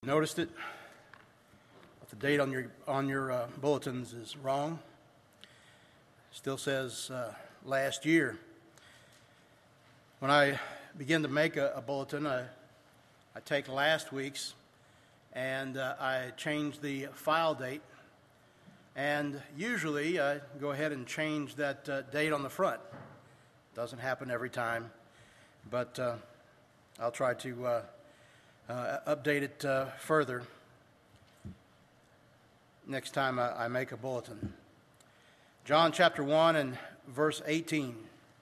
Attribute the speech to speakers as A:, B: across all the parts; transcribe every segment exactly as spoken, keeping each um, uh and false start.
A: Noticed it, but the date on your on your uh, bulletins is wrong. Still says uh, last year. When I begin to make a, a bulletin, I, I take last week's and uh, I change the file date. And usually I go ahead and change that uh, date on the front. Doesn't happen every time, but uh, I'll try to uh, uh, update it uh, further next time I, I make a bulletin. John chapter one and verse eighteen.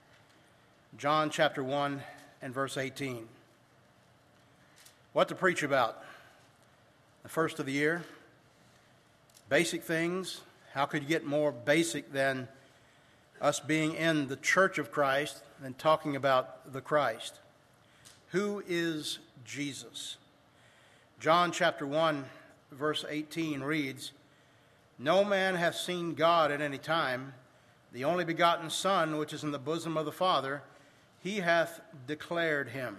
A: John chapter one and verse eighteen. What to preach about? The first of the year. Basic things. How could you get more basic than us being in the church of Christ and talking about the Christ? Who is Jesus? John chapter one, verse eighteen reads, "No man hath seen God at any time. The only begotten Son, which is in the bosom of the Father, he hath declared him."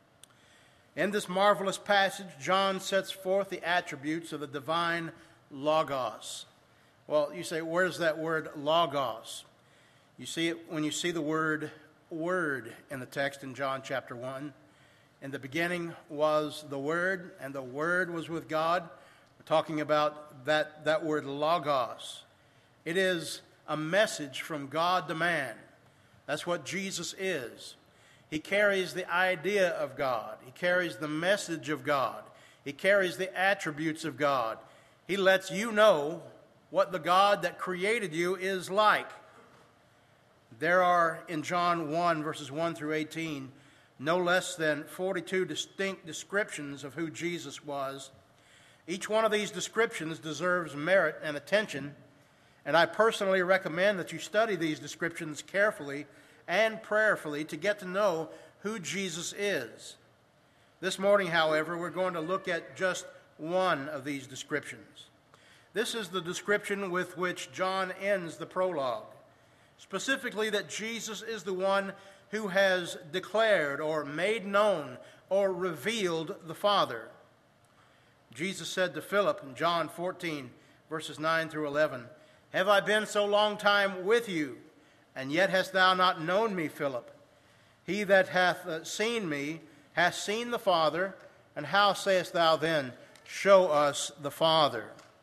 A: In this marvelous passage, John sets forth the attributes of the divine Logos. Well, you say, where's that word Logos? You see it when you see the word Word in the text in John chapter one. In the beginning was the Word, and the Word was with God. We're talking about that, that word Logos. It is a message from God to man. That's what Jesus is. He carries the idea of God. He carries the message of God. He carries the attributes of God. He lets you know what the God that created you is like. There are, in John one, verses one through eighteen, no less than forty-two distinct descriptions of who Jesus was. Each one of these descriptions deserves merit and attention, and I personally recommend that you study these descriptions carefully and prayerfully to get to know who Jesus is. This morning, however, we're going to look at just one of these descriptions. This is the description with which John ends the prologue, specifically that Jesus is the one who has declared or made known or revealed the Father. Jesus said to Philip in John fourteen, verses nine through eleven, "Have I been so long time with you, and yet hast thou not known me, Philip? He that hath uh, seen me hath seen the Father, and how sayest thou then, Show us the Father?"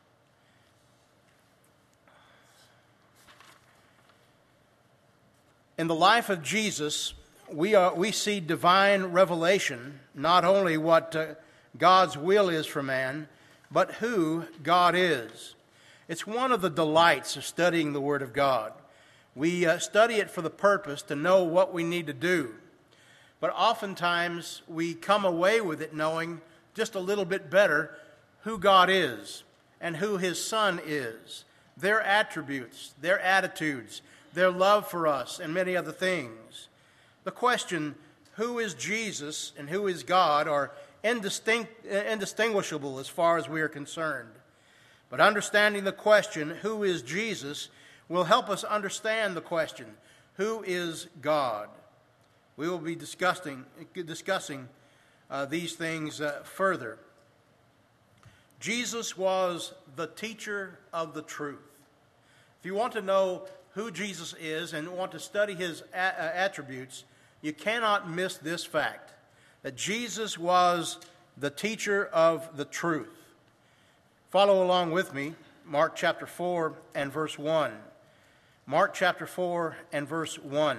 A: In the life of Jesus, we are we see divine revelation, not only what uh, God's will is for man, but who God is. It's one of the delights of studying the Word of God. We uh, study it for the purpose to know what we need to do. But oftentimes we come away with it knowing just a little bit better who God is and who His Son is, their attributes, their attitudes, their love for us, and many other things. The question, who is Jesus and who is God, are indistinct, indistinguishable as far as we are concerned. But understanding the question, who is Jesus, will help us understand the question, who is God? We will be discussing, discussing uh, these things uh, further. Jesus was the teacher of the truth. If you want to know who Jesus is and want to study his a- attributes, you cannot miss this fact, that Jesus was the teacher of the truth. Follow along with me, Mark chapter four and verse one. Mark chapter four and verse one.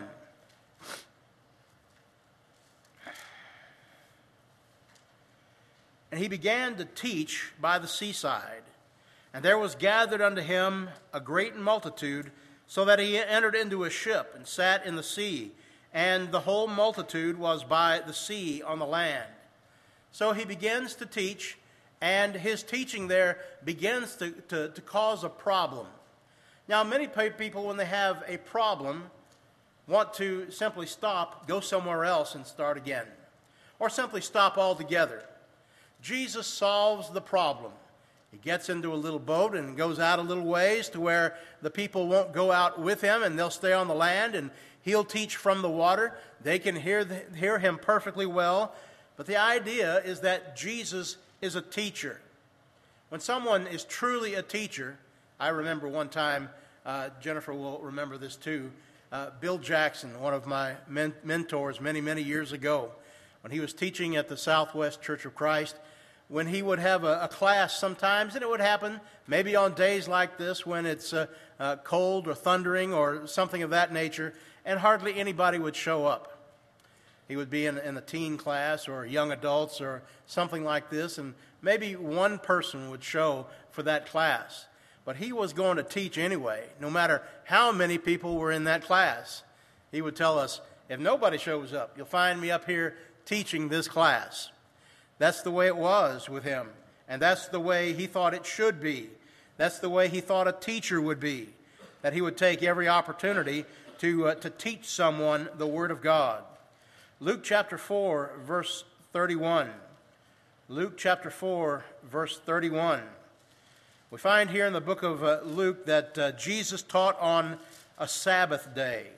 A: "And he began to teach by the seaside, and there was gathered unto him a great multitude, so that he entered into a ship and sat in the sea, and the whole multitude was by the sea on the land." So he begins to teach, and his teaching there begins to, to, to cause a problem. Now, many people, when they have a problem, want to simply stop, go somewhere else, and start again, or simply stop altogether. Jesus solves the problem. He gets into a little boat and goes out a little ways to where the people won't go out with him, and they'll stay on the land, and he'll teach from the water. They can hear, the, hear him perfectly well. But the idea is that Jesus is a teacher. When someone is truly a teacher, I remember one time, uh, Jennifer will remember this too, uh, Bill Jackson, one of my men- mentors many, many years ago, when he was teaching at the Southwest Church of Christ, when he would have a, a class sometimes, and it would happen maybe on days like this when it's uh, uh, cold or thundering or something of that nature, and hardly anybody would show up. He would be in, in a teen class or young adults or something like this, and maybe one person would show for that class. But he was going to teach anyway, no matter how many people were in that class. He would tell us, if nobody shows up, you'll find me up here teaching this class. That's the way it was with him, and that's the way he thought it should be. That's the way he thought a teacher would be, that he would take every opportunity to, uh, to teach someone the Word of God. Luke chapter four, verse thirty-one. Luke chapter four, verse thirty-one. We find here in the book of uh, Luke that uh, Jesus taught on a Sabbath day.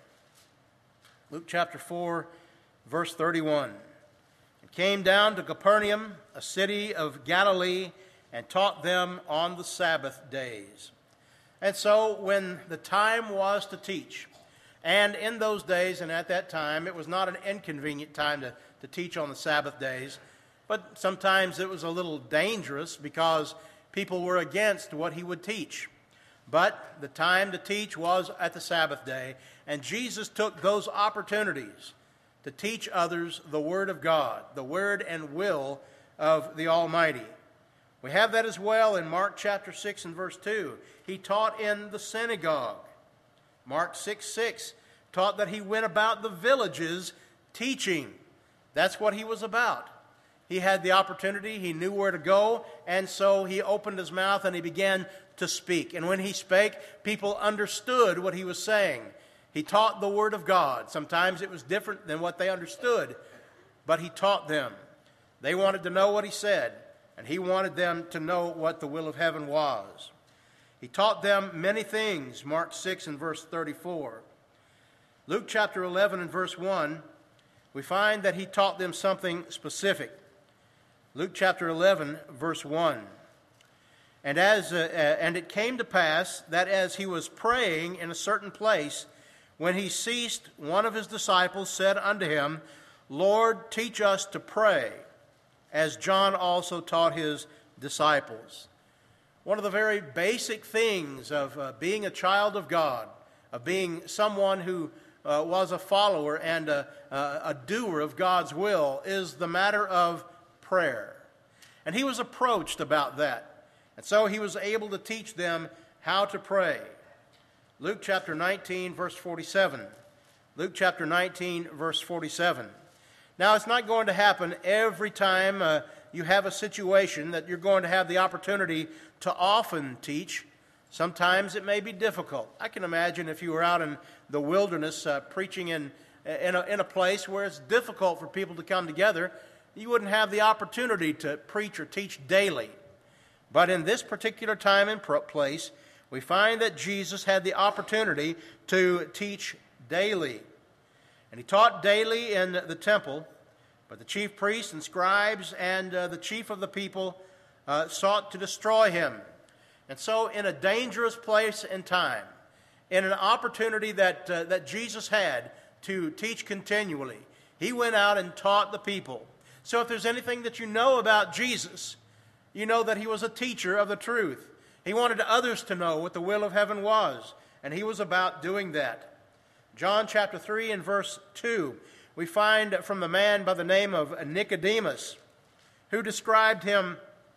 A: Luke chapter four, verse thirty-one. And came down to Capernaum, a city of Galilee, and taught them on the Sabbath days. And so when the time was to teach, and in those days and at that time, it was not an inconvenient time to, to teach on the Sabbath days, but sometimes it was a little dangerous because people were against what he would teach. But the time to teach was at the Sabbath day, and Jesus took those opportunities to teach others the Word of God, the Word and will of the Almighty. We have that as well in Mark chapter six and verse two. He taught in the synagogue. Mark six six taught that he went about the villages teaching. That's what he was about. He had the opportunity, he knew where to go, and so he opened his mouth and he began to speak. And when he spake, people understood what he was saying. He taught the Word of God. Sometimes it was different than what they understood, but he taught them. They wanted to know what he said, and he wanted them to know what the will of heaven was. He taught them many things, Mark six and verse thirty-four. Luke chapter eleven and verse one, we find that he taught them something specific. Luke chapter eleven, verse one. And as uh, uh, and it came to pass that as he was praying in a certain place, when he ceased, one of his disciples said unto him, Lord, teach us to pray, as John also taught his disciples. One of the very basic things of uh, being a child of God, of being someone who uh, was a follower and a, uh, a doer of God's will, is the matter of prayer. And he was approached about that. And so he was able to teach them how to pray. Luke chapter nineteen, verse forty-seven. Luke chapter nineteen, verse forty-seven. Now, it's not going to happen every time uh, you have a situation that you're going to have the opportunity to often teach. Sometimes it may be difficult. I can imagine if you were out in the wilderness uh, preaching in, in, a, in a place where it's difficult for people to come together, you wouldn't have the opportunity to preach or teach daily. But in this particular time and place, we find that Jesus had the opportunity to teach daily. And he taught daily in the temple, but the chief priests and scribes and uh, the chief of the people uh, sought to destroy him. And so in a dangerous place and time, in an opportunity that, uh, that Jesus had to teach continually, he went out and taught the people. So if there's anything that you know about Jesus, you know that he was a teacher of the truth. He wanted others to know what the will of heaven was, and he was about doing that. John chapter three and verse two, we find from the man by the name of Nicodemus, who described him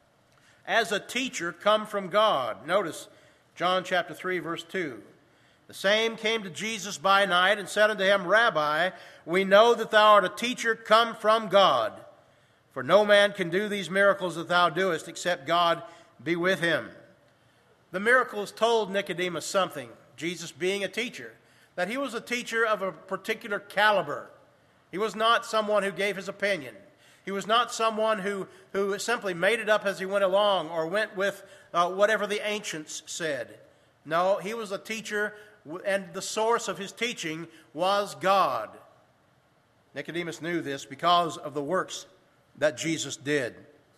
A: as a teacher come from God. Notice John chapter three, verse two. The same came to Jesus by night and said unto him, Rabbi, we know that thou art a teacher come from God. For no man can do these miracles that thou doest, except God be with him. The miracles told Nicodemus something, Jesus being a teacher, that he was a teacher of a particular caliber. He was not someone who gave his opinion. He was not someone who, who simply made it up as he went along or went with uh, whatever the ancients said. No, he was a teacher, and the source of his teaching was God. Nicodemus knew this because of the works that Jesus did.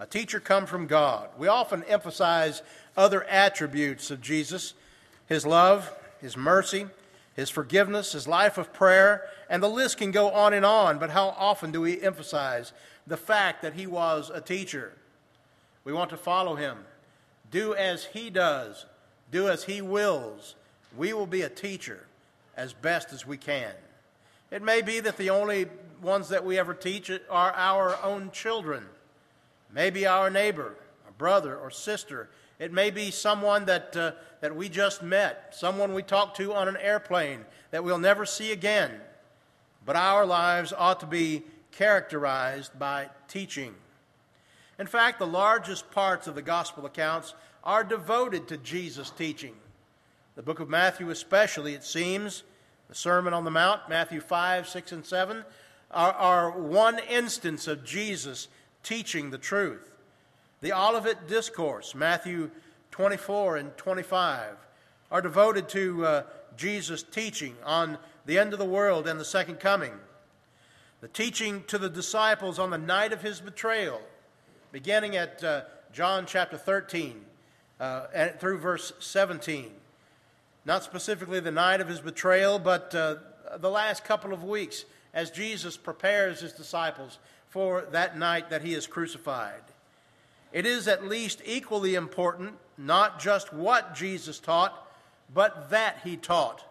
A: A teacher come from God. We often emphasize other attributes of Jesus, his love, his mercy, his forgiveness, his life of prayer, and the list can go on and on, but how often do we emphasize the fact that he was a teacher? We want to follow him. Do as he does. Do as he wills. We will be a teacher as best as we can. It may be that the only ones that we ever teach are our own children. Maybe our neighbor, a brother or sister. It may be someone that uh, that we just met, someone we talked to on an airplane that we'll never see again. But our lives ought to be characterized by teaching. In fact, the largest parts of the gospel accounts are devoted to Jesus' teaching. The book of Matthew especially, it seems, the Sermon on the Mount, Matthew five, six, and seven, are, are one instance of Jesus teaching the truth. The Olivet Discourse, Matthew twenty-four and twenty-five, are devoted to uh, Jesus' teaching on the end of the world and the second coming. The teaching to the disciples on the night of his betrayal, beginning at uh, John chapter thirteen uh, and through verse seventeen. Not specifically the night of his betrayal, but uh, the last couple of weeks as Jesus prepares his disciples for that night that he is crucified. It is at least equally important, not just what Jesus taught, but that he taught.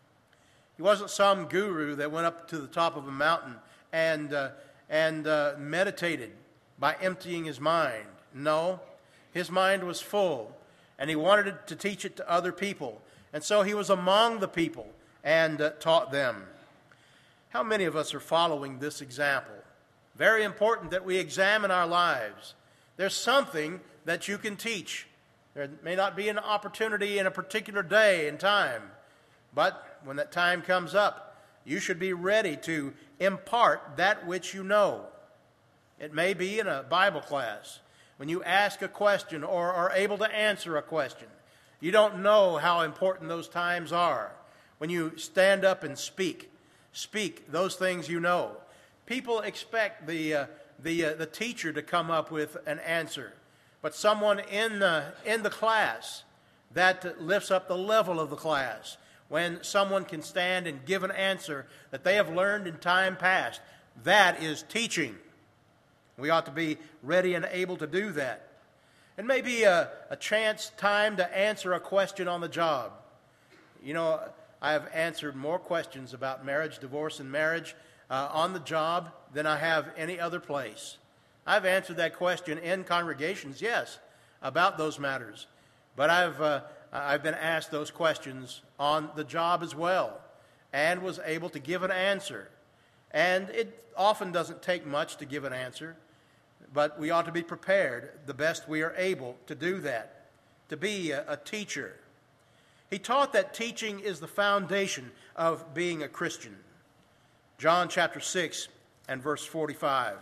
A: He wasn't some guru that went up to the top of a mountain and, uh, and uh, meditated by emptying his mind. No, his mind was full, and he wanted to teach it to other people. And so he was among the people and uh, taught them. How many of us are following this example? Very important that we examine our lives. There's something that you can teach. There may not be an opportunity in a particular day and time, but when that time comes up, you should be ready to impart that which you know. It may be in a Bible class, when you ask a question or are able to answer a question. You don't know how important those times are. When you stand up and speak, speak those things you know. People expect the uh, the uh, the teacher to come up with an answer, but someone in the in the class that lifts up the level of the class. When someone can stand and give an answer that they have learned in time past, that is teaching. We ought to be ready and able to do that. It may be a, a chance time to answer a question on the job. You know, I have answered more questions about marriage, divorce, and marriage uh, on the job than I have any other place. I've answered that question in congregations, yes, about those matters. But I've uh, I've been asked those questions on the job as well and was able to give an answer. And it often doesn't take much to give an answer, but we ought to be prepared the best we are able to do that, to be a, a teacher. He taught that teaching is the foundation of being a Christian. John chapter six and verse forty-five.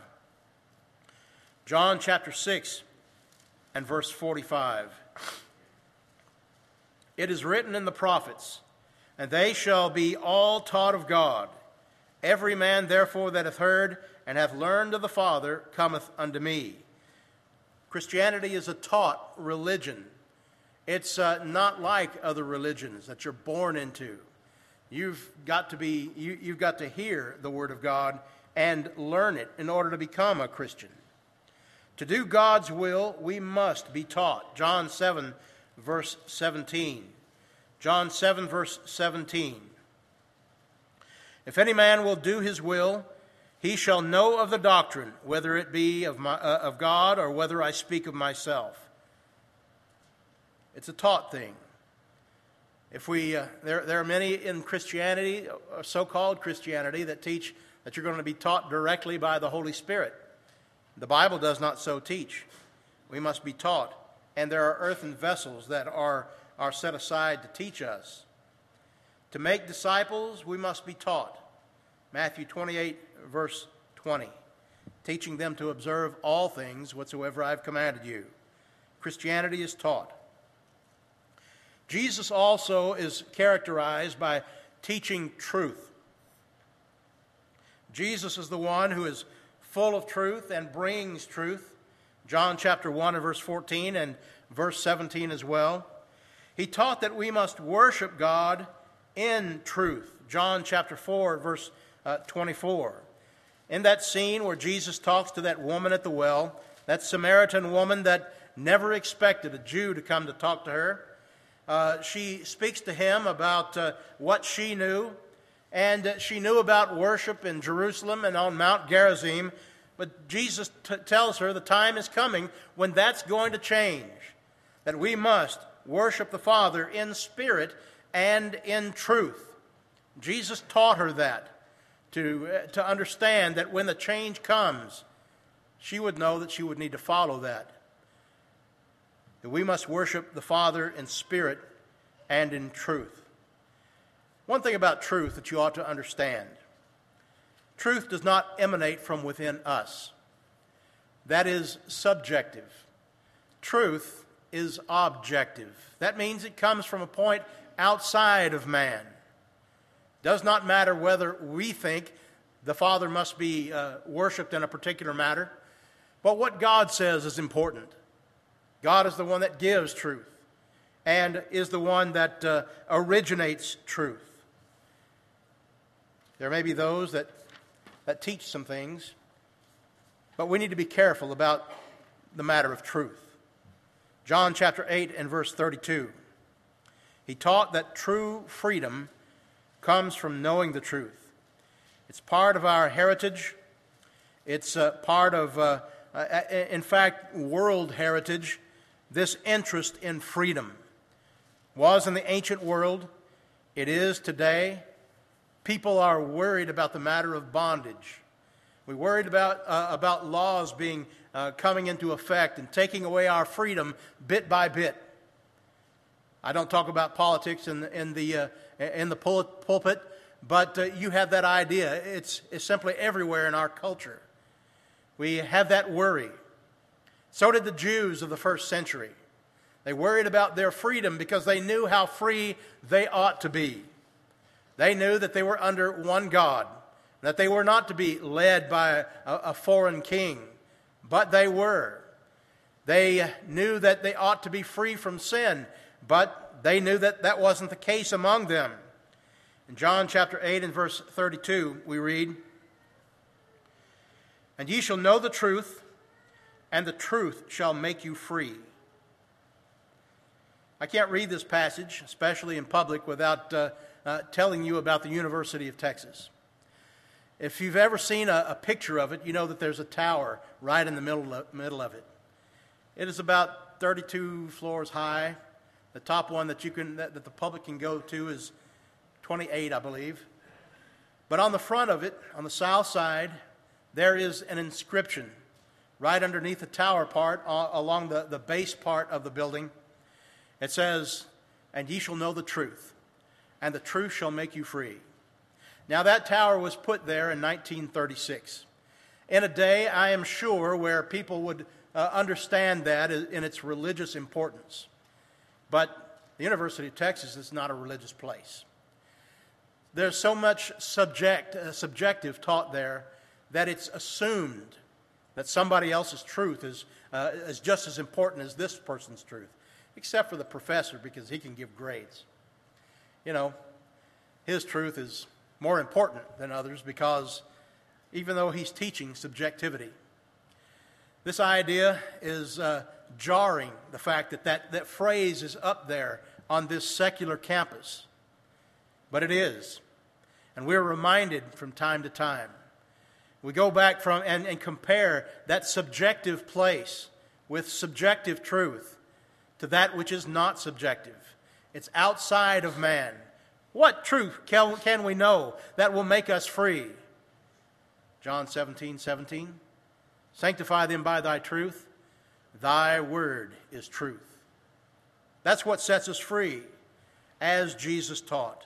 A: John chapter six and verse forty-five. It is written in the prophets, and they shall be all taught of God. Every man therefore that hath heard and hath learned of the Father cometh unto me. Christianity is a taught religion. It's uh, not like other religions that you're born into. You've got to be, you, you've got to hear the Word of God and learn it in order to become a Christian. To do God's will, we must be taught. John seven, verse seventeen. John seven, verse seventeen. If any man will do his will, he shall know of the doctrine, whether it be of, my, uh, of God or whether I speak of myself. It's a taught thing. If we, uh, there, there are many in Christianity, uh, so-called Christianity, that teach that you're going to be taught directly by the Holy Spirit. The Bible does not so teach. We must be taught. And there are earthen vessels that are, are set aside to teach us. To make disciples, we must be taught. Matthew twenty-eight, verse twenty. Teaching them to observe all things whatsoever I have commanded you. Christianity is taught. Jesus also is characterized by teaching truth. Jesus is the one who is full of truth and brings truth. John chapter one and verse fourteen and verse seventeen as well. He taught that we must worship God in truth. John chapter four, verse uh, twenty-four. In that scene where Jesus talks to that woman at the well, that Samaritan woman that never expected a Jew to come to talk to her, uh, she speaks to him about uh, what she knew, and uh, she knew about worship in Jerusalem and on Mount Gerizim, but Jesus t- tells her the time is coming when that's going to change, that we must worship the Father in spirit and in truth. Jesus taught her that, to, uh, to understand that when the change comes, she would know that she would need to follow that. That we must worship the Father in spirit and in truth. One thing about truth that you ought to understand: truth does not emanate from within us. That is subjective. Truth is objective. That means it comes from a point outside of man. Does not matter whether we think the Father must be uh, worshipped in a particular matter, but what God says is important. God is the one that gives truth and is the one that uh, originates truth. There may be those that, that teach some things, but we need to be careful about the matter of truth. John chapter eight and verse thirty-two. He taught that true freedom comes from knowing the truth. It's part of our heritage. It's uh, part of, uh, uh, in fact, world heritage. This interest in freedom was in the ancient world. It is today. People are worried about the matter of bondage. We're worried about, uh, about laws being uh, coming into effect and taking away our freedom bit by bit. I don't talk about politics in the, in the, uh, in the pul- pulpit, but uh, you have that idea. It's, it's simply everywhere in our culture. We have that worry. So did the Jews of the first century. They worried about their freedom because they knew how free they ought to be. They knew that they were under one God, that they were not to be led by a, a foreign king, but they were. They knew that they ought to be free from sin, but they knew that that wasn't the case among them. In John chapter eight and verse thirty-two, we read, "And ye shall know the truth, and the truth shall make you free." I can't read this passage, especially in public, without uh, uh, telling you about the University of Texas. If you've ever seen a, a picture of it, you know that there's a tower right in the middle of, middle of it. It is about thirty-two floors high. The top one that you can that, that the public can go to is twenty-eight, I believe. But on the front of it, on the south side, there is an inscription right underneath the tower part, uh, along the, the base part of the building. It says, "And ye shall know the truth, and the truth shall make you free." Now that tower was put there in nineteen thirty-six. In a day, I am sure, where people would uh, understand that in its religious importance. But the University of Texas is not a religious place. There's so much subject, uh, subjective taught there that it's assumed that somebody else's truth is, uh, is just as important as this person's truth, except for the professor, because he can give grades. You know, his truth is more important than others because even though he's teaching subjectivity, this idea is uh, jarring, the fact that, that that phrase is up there on this secular campus. But it is. And we're reminded from time to time. We go back from and, and compare that subjective place with subjective truth to that which is not subjective. It's outside of man. What truth can, can we know that will make us free? John seventeen seventeen. "Sanctify them by thy truth. Thy word is truth." That's what sets us free, as Jesus taught.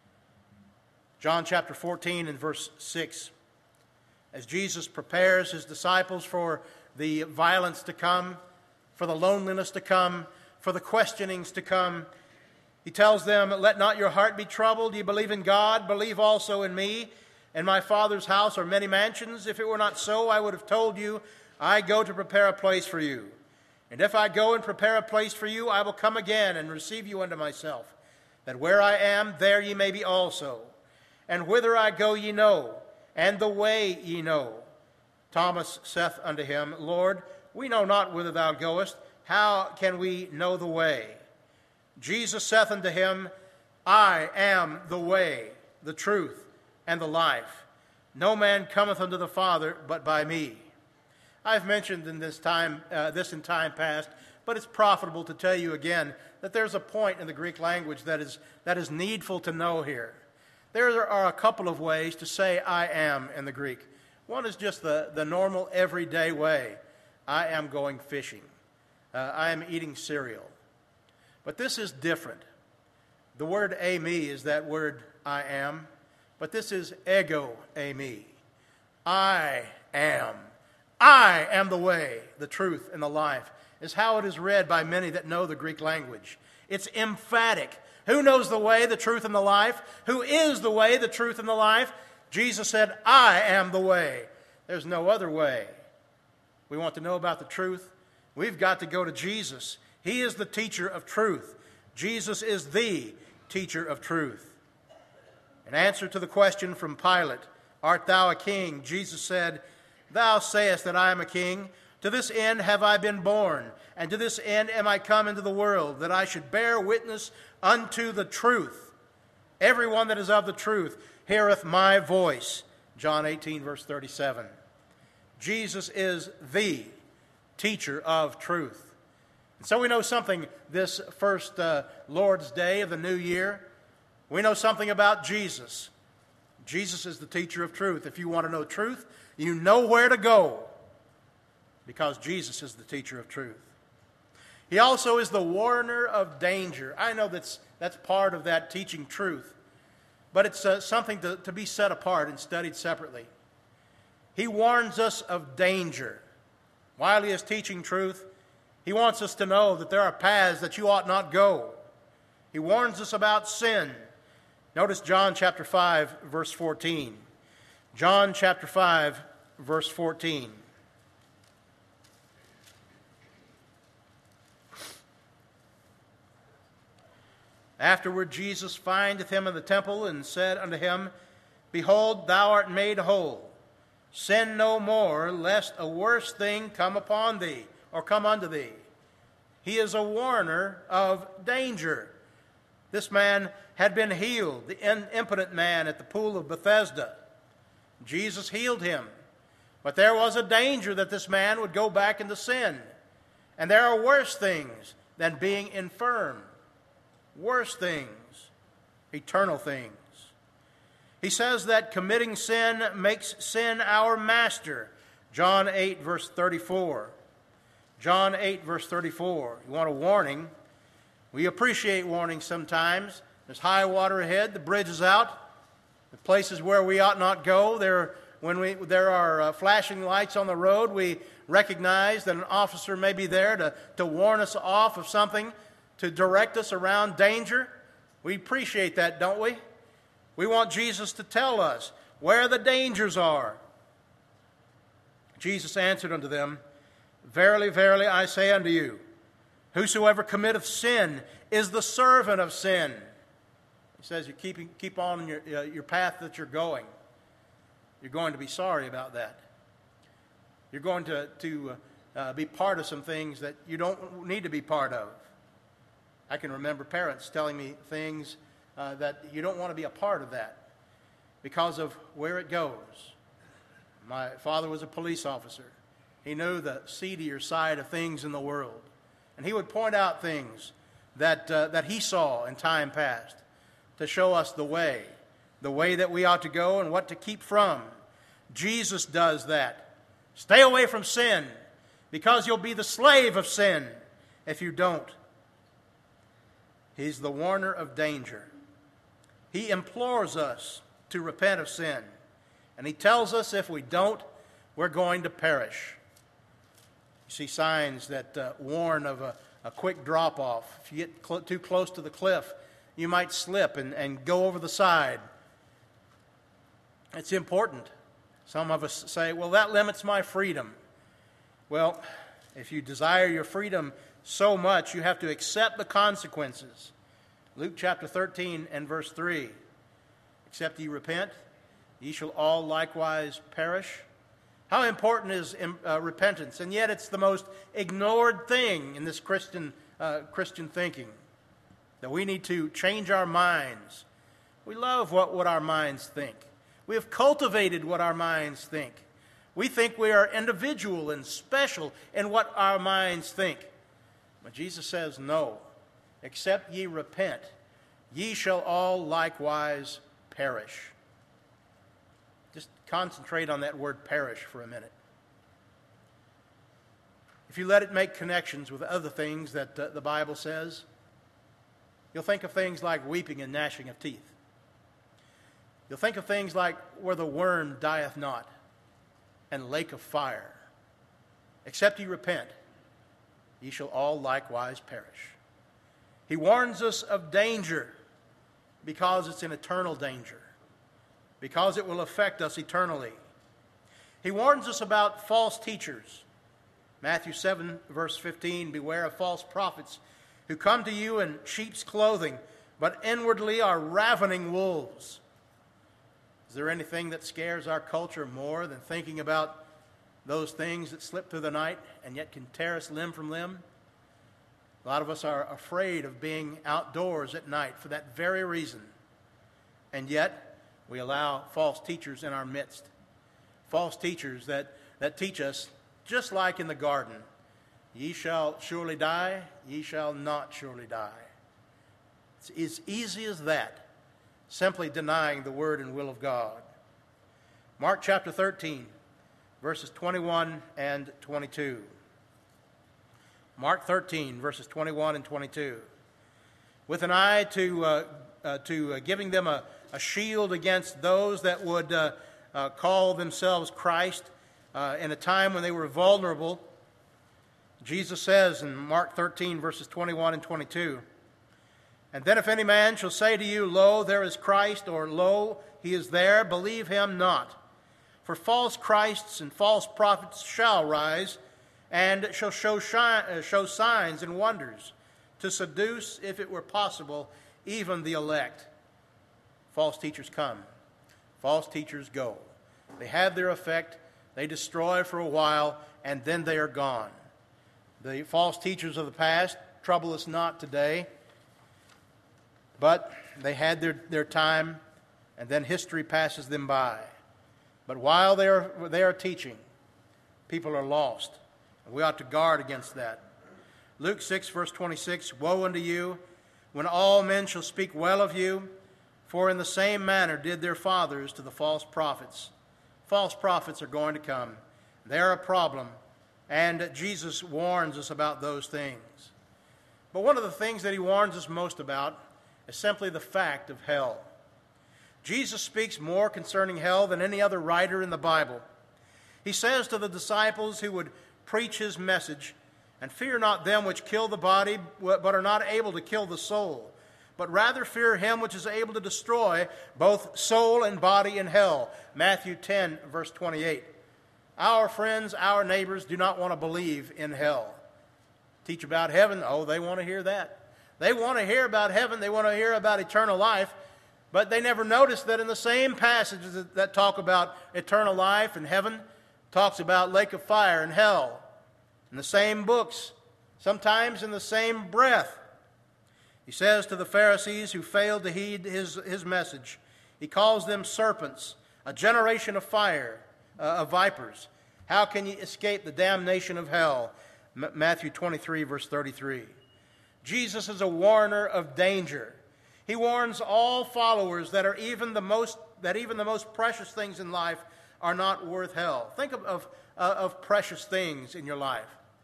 A: John chapter fourteen and verse six. As Jesus prepares his disciples for the violence to come, for the loneliness to come, for the questionings to come, he tells them, "Let not your heart be troubled. Ye believe in God, believe also in me. In my Father's house are many mansions. If it were not so, I would have told you, I go to prepare a place for you. And if I go and prepare a place for you, I will come again and receive you unto myself, that where I am, there ye may be also. And whither I go ye know, and the way ye know. Thomas saith unto him, Lord, we know not whither thou goest. How can we know the way? Jesus saith unto him, I am the way, the truth, and the life. No man cometh unto the Father but by me. I've mentioned in this time, uh, this in time past, but it's profitable to tell you again that there's a point in the Greek language that is, that is needful to know here. There are a couple of ways to say I am in the Greek. One is just the, the normal everyday way. I am going fishing. Uh, I am eating cereal. But this is different. The word eimi is that word I am, but this is ego eimi. I am. I am the way, the truth, and the life, is how it is read by many that know the Greek language. It's emphatic. Who knows the way, the truth, and the life? Who is the way, the truth, and the life? Jesus said, I am the way. There's no other way. We want to know about the truth? We've got to go to Jesus. He is the teacher of truth. Jesus is the teacher of truth. In answer to the question from Pilate, art thou a king? Jesus said, Thou sayest that I am a king. To this end have I been born, and to this end am I come into the world, that I should bear witness unto the truth. Everyone that is of the truth heareth my voice. John eighteen, verse thirty-seven. Jesus is the teacher of truth. And so we know something this first uh, Lord's Day of the new year. We know something about Jesus. Jesus is the teacher of truth. If you want to know truth, you know where to go, because Jesus is the teacher of truth. He also is the warner of danger. I know that's, that's part of that teaching truth, but it's uh, something to, to be set apart and studied separately. He warns us of danger. While he is teaching truth, he wants us to know that there are paths that you ought not go. He warns us about sin. Notice John chapter five, verse fourteen. John chapter five, verse fourteen. Afterward Jesus findeth him in the temple, and said unto him, Behold, thou art made whole. Sin no more, lest a worse thing come upon thee, or come unto thee. He is a warner of danger. This man had been healed, the impotent man at the pool of Bethesda. Jesus healed him. But there was a danger that this man would go back into sin. And there are worse things than being infirm. Worse things. Eternal things. He says that committing sin makes sin our master. John eight, verse thirty-four. John eight, verse thirty-four. You want a warning? We appreciate warnings sometimes. There's high water ahead. The bridge is out. The places where we ought not go. There, when we, there are uh, flashing lights on the road, we recognize that an officer may be there to, to warn us off of something, to direct us around danger. We appreciate that, don't we? We want Jesus to tell us where the dangers are. Jesus answered unto them, Verily, verily, I say unto you, whosoever committeth sin is the servant of sin. He says you keep, keep on your, uh, your path that you're going. You're going to be sorry about that. You're going to, to uh, be part of some things that you don't need to be part of. I can remember parents telling me things uh, that you don't want to be a part of that because of where it goes. My father was a police officer. He knew the seedier side of things in the world. And he would point out things that, uh, that he saw in time past to show us the way, the way that we ought to go and what to keep from. Jesus does that. Stay away from sin, because you'll be the slave of sin if you don't. He's the warner of danger. He implores us to repent of sin. And he tells us if we don't, we're going to perish. You see signs that uh, warn of a, a quick drop-off. If you get cl- too close to the cliff, you might slip and, and go over the side. It's important. Some of us say, well, that limits my freedom. Well, if you desire your freedom so much, you have to accept the consequences. Luke chapter thirteen and verse three. Except ye repent, ye shall all likewise perish. How important is uh, repentance? And yet it's the most ignored thing in this Christian, uh, Christian thinking. That we need to change our minds. We love what, what our minds think. We have cultivated what our minds think. We think we are individual and special in what our minds think. But Jesus says, no. Except ye repent, ye shall all likewise perish. Just concentrate on that word perish for a minute. If you let it make connections with other things that uh, the Bible says, you'll think of things like weeping and gnashing of teeth. You'll think of things like where the worm dieth not, and lake of fire. Except ye repent, ye shall all likewise perish. He warns us of danger because it's an eternal danger, because it will affect us eternally. He warns us about false teachers. Matthew seven, verse fifteen, beware of false prophets who come to you in sheep's clothing, but inwardly are ravening wolves. Is there anything that scares our culture more than thinking about those things that slip through the night and yet can tear us limb from limb? A lot of us are afraid of being outdoors at night for that very reason. And yet, we allow false teachers in our midst. False teachers that, that teach us, just like in the garden, ye shall surely die, ye shall not surely die. It's as easy as that. Simply denying the word and will of God. Mark chapter thirteen, verses twenty-one and twenty-two. Mark thirteen, verses twenty-one and twenty-two. With an eye to, uh, uh, to uh, giving them a, a shield against those that would uh, uh, call themselves Christ uh, in a time when they were vulnerable, Jesus says in Mark thirteen, verses twenty-one and twenty-two, and then if any man shall say to you, lo, there is Christ, or lo, he is there, believe him not. For false Christs and false prophets shall rise, and shall show, shine, uh, show signs and wonders, to seduce, if it were possible, even the elect. False teachers come. False teachers go. They have their effect. They destroy for a while, and then they are gone. The false teachers of the past trouble us not today. But they had their, their time, and then history passes them by. But while they are, they are teaching, people are lost. And we ought to guard against that. Luke six, verse twenty-six, woe unto you, when all men shall speak well of you, for in the same manner did their fathers to the false prophets. False prophets are going to come. They're a problem, and Jesus warns us about those things. But one of the things that he warns us most about is simply the fact of hell. Jesus speaks more concerning hell than any other writer in the Bible. He says to the disciples who would preach his message, and fear not them which kill the body, but are not able to kill the soul, but rather fear him which is able to destroy both soul and body in hell. Matthew ten, verse twenty-eight. Our friends, our neighbors do not want to believe in hell. Teach about heaven, oh, they want to hear that. They want to hear about heaven. They want to hear about eternal life. But they never notice that in the same passages that, that talk about eternal life and heaven, talks about lake of fire and hell. In the same books, sometimes in the same breath. He says to the Pharisees who failed to heed his, his message, he calls them serpents, a generation of fire, uh, of vipers. How can you escape the damnation of hell? M- Matthew twenty-three, verse thirty-three. Jesus is a warner of danger. He warns all followers that are even the most that even the most precious things in life are not worth hell. Think of of, uh, of precious things in your life.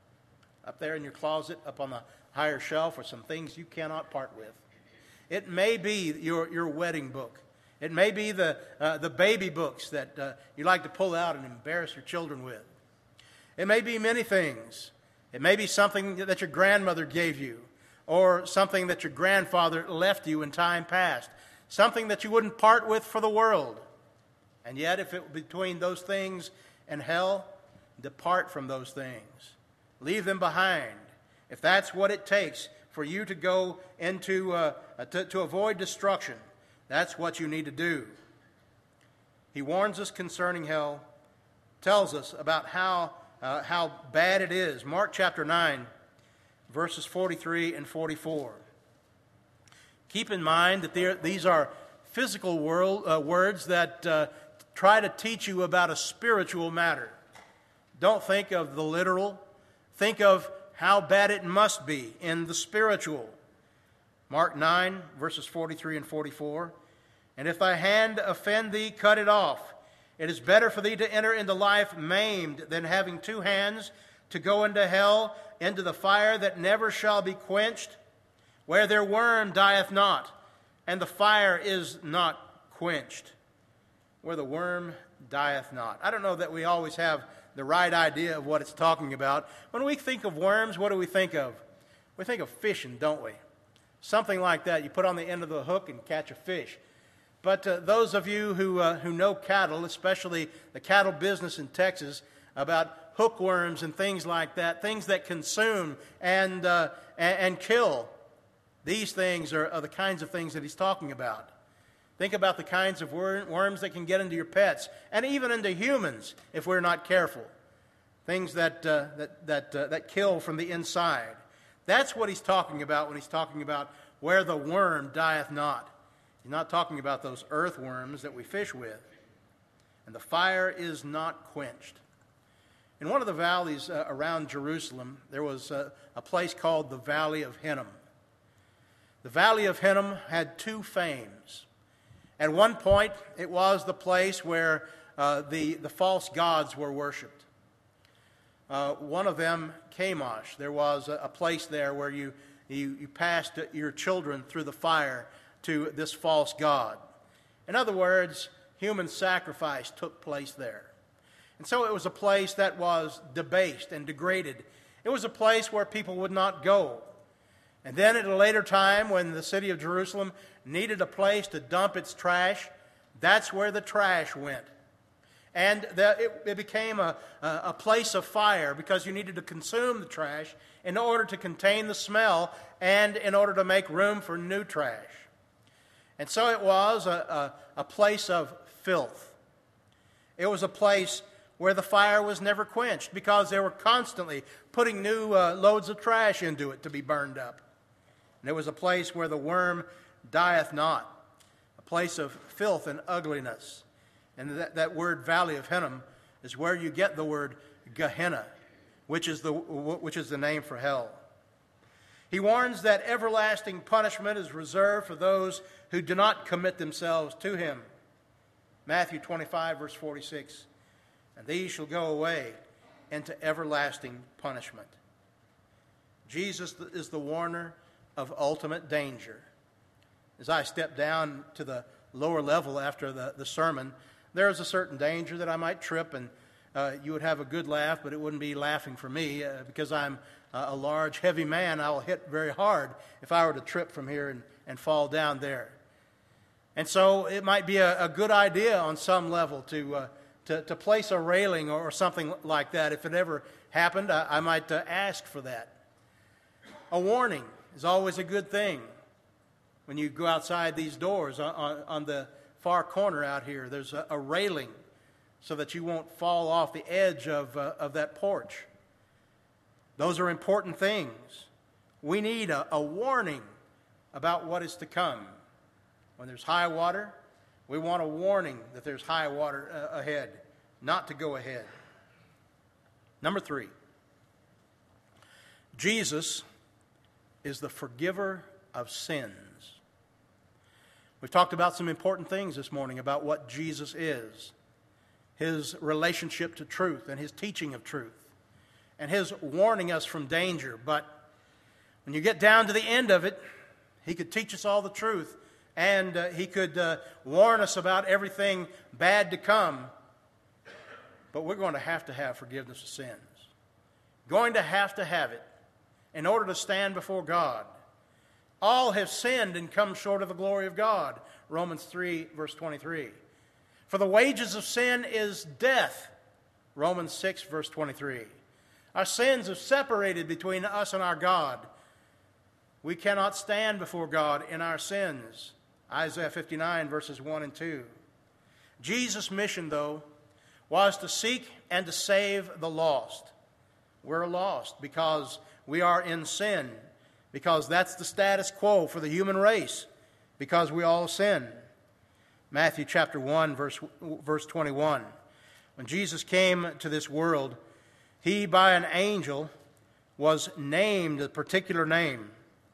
A: Up there in your closet, up on the higher shelf, are some things you cannot part with. It may be your your wedding book. It may be the uh, the baby books that uh, you like to pull out and embarrass your children with. It may be many things. It may be something that your grandmother gave you, or something that your grandfather left you in time past, something that you wouldn't part with for the world. And yet, if it were between those things and hell, Depart from those things. Leave them behind. If that's what it takes for you to go into, uh, to, to avoid destruction, that's what you need to do. He warns us concerning hell, tells us about how, uh, how bad it is. Mark chapter nine, verses forty-three and forty-four. Keep in mind that these are physical world, uh, words that uh, try to teach you about a spiritual matter. Don't think of the literal. Think of how bad it must be in the spiritual. Mark nine, verses forty-three and forty-four. And if thy hand offend thee, cut it off. It is better for thee to enter into life maimed than having two hands to go into hell, into the fire that never shall be quenched, where their worm dieth not, and the fire is not quenched. Where the worm dieth not. I don't know that we always have the right idea of what it's talking about. When we think of worms, what do we think of? We think of fishing, don't we? Something like that. You put on the end of the hook and catch a fish. But uh, those of you who, uh, who know cattle, especially the cattle business in Texas, about hookworms and things like that, things that consume and, uh, and, and kill, these things are, are the kinds of things that he's talking about. Think about the kinds of wor- worms that can get into your pets and even into humans if we're not careful. Things that, uh, that, that, uh, that kill from the inside. That's what he's talking about when he's talking about where the worm dieth not. He's not talking about those earthworms that we fish with. And the fire is not quenched. In one of the valleys uh, around Jerusalem, there was uh, a place called the Valley of Hinnom. The Valley of Hinnom had two fames. At one point, it was the place where uh, the, the false gods were worshipped. Uh, one of them, Chemosh, there was a, a place there where you, you, you passed your children through the fire to this false god. In other words, human sacrifice took place there. And so it was a place that was debased and degraded. It was a place where people would not go. And then at a later time, when the city of Jerusalem needed a place to dump its trash, that's where the trash went. And the, it, it became a, a, a place of fire because you needed to consume the trash in order to contain the smell and in order to make room for new trash. And so it was a, a, a place of filth. It was a place where the fire was never quenched because they were constantly putting new uh, loads of trash into it to be burned up. And it was a place where the worm dieth not, a place of filth and ugliness. And that, that word Valley of Hinnom is where you get the word Gehenna, which is the, which is the name for hell. He warns that everlasting punishment is reserved for those who do not commit themselves to him. Matthew twenty-five, verse forty-six. And these shall go away into everlasting punishment. Jesus is the warner of ultimate danger. As I step down to the lower level after the, the sermon, there is a certain danger that I might trip and uh, you would have a good laugh, but it wouldn't be laughing for me uh, because I'm uh, a large, heavy man. I'll hit very hard if I were to trip from here and, and fall down there. And so it might be a, a good idea on some level to, uh, to, to place a railing or, or something like that. If it ever happened, I, I might uh, ask for that. A warning is always a good thing. When you go outside these doors on, on, on the far corner out here, there's a, a railing so that you won't fall off the edge of, uh, of that porch. Those are important things. We need a, a warning about what is to come. When there's high water, we want a warning that there's high water uh, ahead, not to go ahead. Number three, Jesus is the forgiver of sins. We've talked about some important things this morning about what Jesus is, his relationship to truth and his teaching of truth, and his warning us from danger. But when you get down to the end of it, he could teach us all the truth, and uh, he could uh, warn us about everything bad to come. But we're going to have to have forgiveness of sins. Going to have to have it in order to stand before God. All have sinned and come short of the glory of God. Romans three, verse twenty-three. For the wages of sin is death. Romans six, verse twenty-three. Our sins have separated between us and our God. We cannot stand before God in our sins. Isaiah fifty-nine, verses one and two. Jesus' mission, though, was to seek and to save the lost. We're lost because we are in sin, because that's the status quo for the human race, because we all sin. Matthew chapter one, verse, verse twenty-one. When Jesus came to this world, he, by an angel, was named a particular name.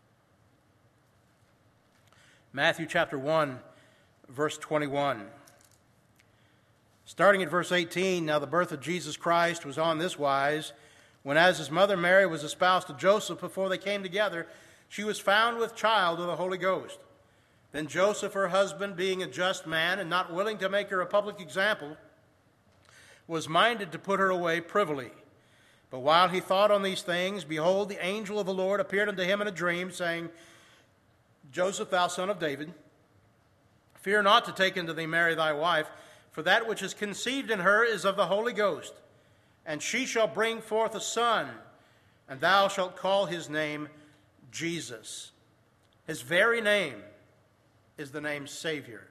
A: Matthew chapter one, verse twenty-one. Starting at verse eighteen, now the birth of Jesus Christ was on this wise, when as his mother Mary was espoused to Joseph before they came together, she was found with child of the Holy Ghost. Then Joseph, her husband, being a just man and not willing to make her a public example, was minded to put her away privily. But while he thought on these things, behold, the angel of the Lord appeared unto him in a dream, saying, Joseph, thou son of David, fear not to take unto thee Mary thy wife, for that which is conceived in her is of the Holy Ghost. And she shall bring forth a son, and thou shalt call his name Jesus. His very name is the name Savior.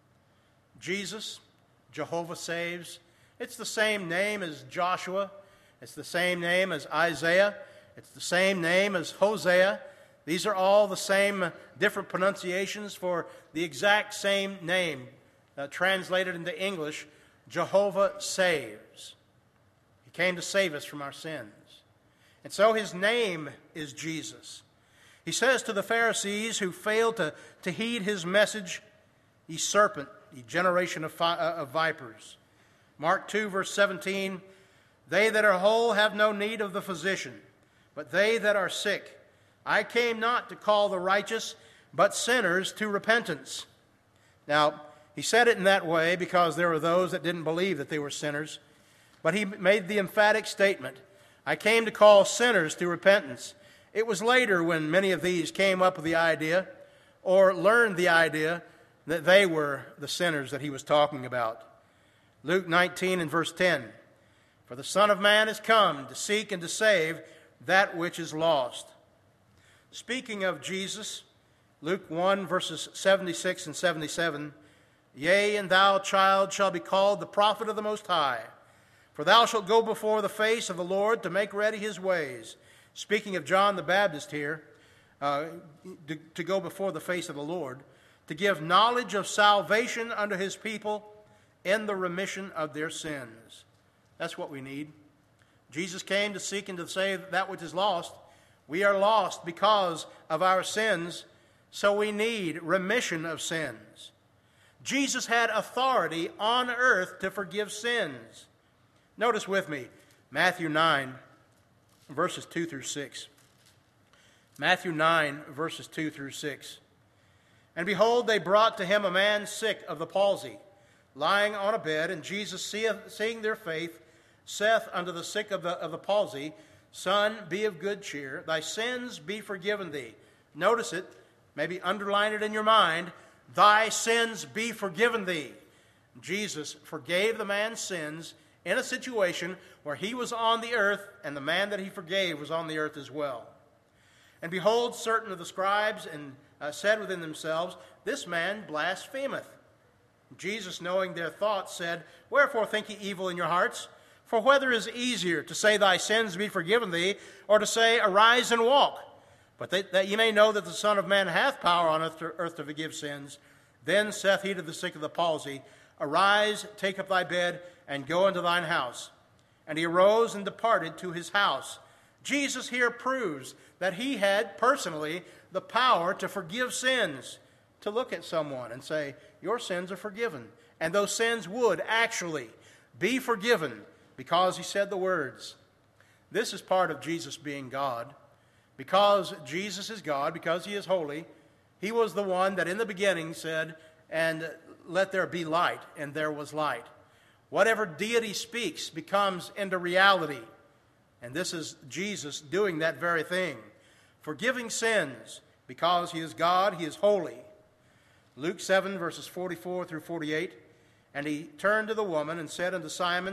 A: Jesus, Jehovah saves. It's the same name as Joshua. It's the same name as Isaiah. It's the same name as Hosea. These are all the same different pronunciations for the exact same name, uh, translated into English, Jehovah saves. He came to save us from our sins. And so his name is Jesus. He says to the Pharisees who failed to, to heed his message, ye serpent, ye generation of, fi- uh, of vipers. Mark two, verse seventeen, they that are whole have no need of the physician, but they that are sick. I came not to call the righteous, but sinners to repentance. Now, he said it in that way because there were those that didn't believe that they were sinners. But he made the emphatic statement, I came to call sinners to repentance. It was later when many of these came up with the idea or learned the idea that they were the sinners that he was talking about. Luke nineteen and verse ten, for the Son of Man is come to seek and to save that which is lost. Speaking of Jesus, Luke one, verses seventy-six and seventy-seven, yea, and thou, child, shalt be called the prophet of the Most High, for thou shalt go before the face of the Lord to make ready his ways. Speaking of John the Baptist here, uh, to, to go before the face of the Lord, to give knowledge of salvation unto his people in the remission of their sins. That's what we need. Jesus came to seek and to save that which is lost. We are lost because of our sins, so we need remission of sins. Jesus had authority on earth to forgive sins. Notice with me, Matthew nine, verses two through six. Matthew nine, verses two through six. And behold, they brought to him a man sick of the palsy, lying on a bed, and Jesus, seeing their faith, saith unto the sick of the, of the palsy, Son, be of good cheer, thy sins be forgiven thee. Notice it, maybe underline it in your mind, thy sins be forgiven thee. Jesus forgave the man's sins in a situation where he was on the earth, and the man that he forgave was on the earth as well. And behold, certain of the scribes and uh, said within themselves, this man blasphemeth. Jesus, knowing their thoughts, said, wherefore think ye evil in your hearts? For whether is easier, to say thy sins be forgiven thee, or to say arise and walk? But that, that ye may know that the Son of Man hath power on earth to, earth to forgive sins. Then saith he to the sick of the palsy, arise, take up thy bed, and go into thine house. And he arose and departed to his house. Jesus here proves that he had personally the power to forgive sins, to look at someone and say, your sins are forgiven. And those sins would actually be forgiven because he said the words. This is part of Jesus being God. Because Jesus is God, because he is holy, he was the one that in the beginning said, and let there be light, and there was light. Whatever deity speaks becomes into reality. And this is Jesus doing that very thing. Forgiving sins, because he is God, he is holy. Luke seven, verses forty-four through forty-eight. And he turned to the woman and said unto Simon,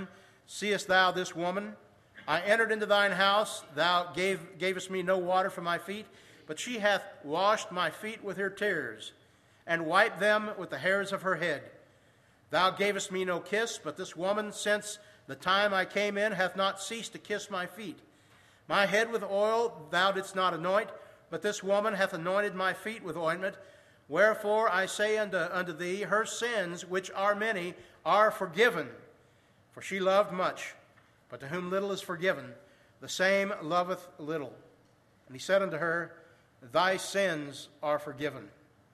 A: Seest thou this woman? I entered into thine house, thou gave, gavest me no water for my feet, but she hath washed my feet with her tears, and wiped them with the hairs of her head. Thou gavest me no kiss, but this woman, since the time I came in, hath not ceased to kiss my feet. My head with oil thou didst not anoint, but this woman hath anointed my feet with ointment. Wherefore I say unto, unto thee, her sins, which are many, are forgiven. For she loved much, but to whom little is forgiven, the same loveth little. And he said unto her, Thy sins are forgiven.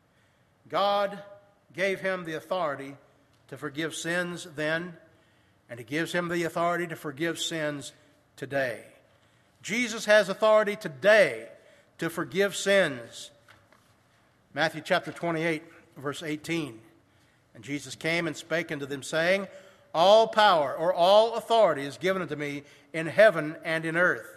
A: God gave him the authority to forgive sins then, and he gives him the authority to forgive sins today. Jesus has authority today to forgive sins. Matthew chapter twenty-eight, verse eighteen. And Jesus came and spake unto them, saying, All power, or all authority, is given unto me in heaven and in earth.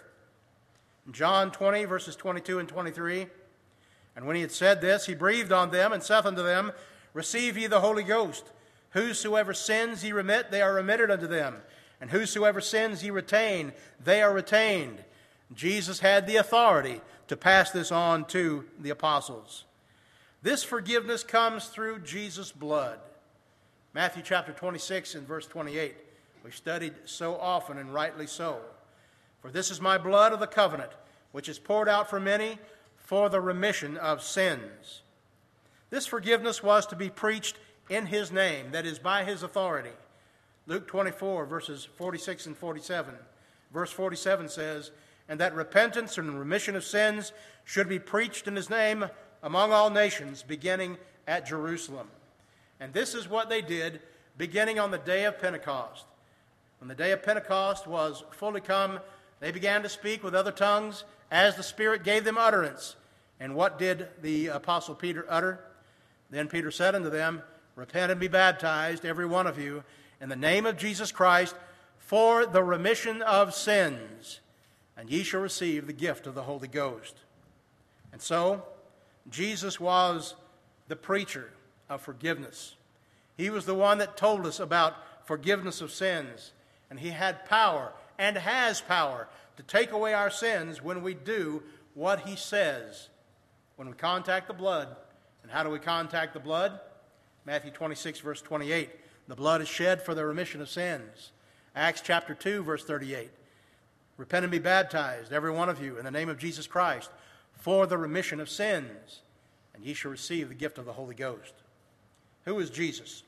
A: John twenty, verses twenty-two and twenty-three. And when he had said this, he breathed on them, and saith unto them, Receive ye the Holy Ghost. Whosoever sins ye remit, they are remitted unto them. And whosoever sins ye retain, they are retained. Jesus had the authority to pass this on to the apostles. This forgiveness comes through Jesus' blood. Matthew chapter twenty-six and verse twenty-eight. We've studied so often, and rightly so. For this is my blood of the covenant, which is poured out for many for the remission of sins. This forgiveness was to be preached in his name, that is, by his authority. Luke twenty-four, verses forty-six and forty-seven. Verse forty-seven says, And that repentance and remission of sins should be preached in his name among all nations, beginning at Jerusalem. And this is what they did, beginning on the day of Pentecost. When the day of Pentecost was fully come, they began to speak with other tongues as the Spirit gave them utterance. And what did the Apostle Peter utter? Then Peter said unto them, Repent and be baptized, every one of you, in the name of Jesus Christ, for the remission of sins, and ye shall receive the gift of the Holy Ghost. And so, Jesus was the preacher of forgiveness. He was the one that told us about forgiveness of sins, and he had power and has power to take away our sins when we do what he says. When we contact the blood. And how do we contact the blood? Matthew twenty-six, verse twenty-eight. The blood is shed for the remission of sins. Acts chapter two, verse thirty-eight. Repent and be baptized, every one of you, in the name of Jesus Christ, for the remission of sins, and ye shall receive the gift of the Holy Ghost. Who is Jesus?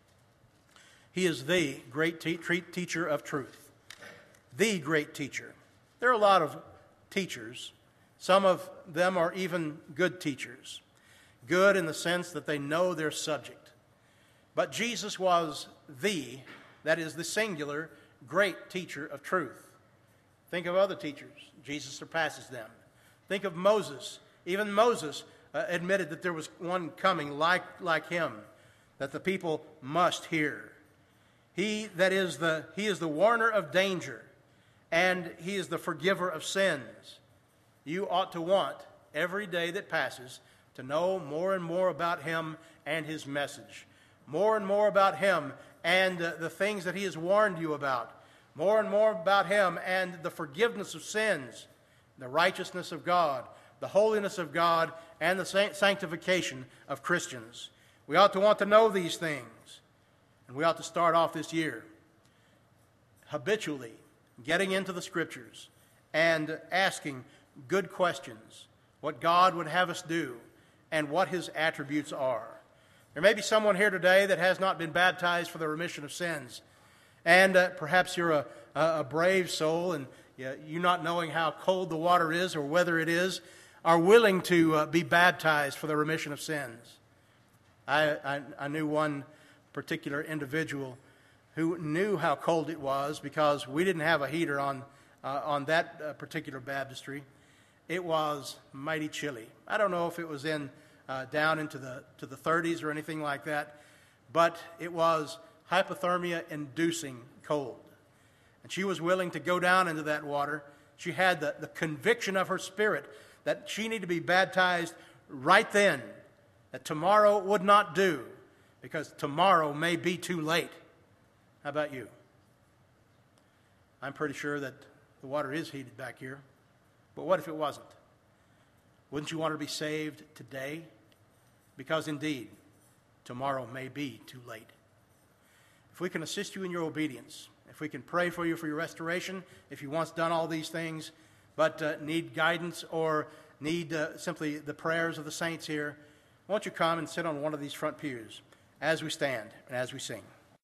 A: He is the great te- teacher of truth. The great teacher. There are a lot of teachers. Some of them are even good teachers. Good in the sense that they know their subject. But Jesus was the, that is the singular, great teacher of truth. Think of other teachers. Jesus surpasses them. Think of Moses. Even Moses uh, admitted that there was one coming like, like him, that the people must hear. He that is the he is the warner of danger, and he is the forgiver of sins. You ought to want every day that passes to know more and more about him and his message. More and more about him and uh, the things that he has warned you about. More and more about him and the forgiveness of sins, the righteousness of God, the holiness of God, and the sanctification of Christians. We ought to want to know these things. And we ought to start off this year habitually getting into the Scriptures and asking good questions, what God would have us do, and what his attributes are. There may be someone here today that has not been baptized for the remission of sins. And uh, perhaps you're a, a brave soul, and you, you not knowing how cold the water is or whether it is, are willing to uh, be baptized for the remission of sins. I, I, I knew one particular individual who knew how cold it was because we didn't have a heater on, uh, on that uh, particular baptistry. It was mighty chilly. I don't know if it was in uh, down into the to the thirties or anything like that, but it was hypothermia-inducing cold. And she was willing to go down into that water. She had the, the conviction of her spirit that she needed to be baptized right then, that tomorrow would not do, because tomorrow may be too late. How about you? I'm pretty sure that the water is heated back here. But what if it wasn't? Wouldn't you want to be saved today? Because indeed, tomorrow may be too late. If we can assist you in your obedience, if we can pray for you for your restoration, if you once done all these things, but uh, need guidance or need uh, simply the prayers of the saints here, won't you come and sit on one of these front pews as we stand and as we sing?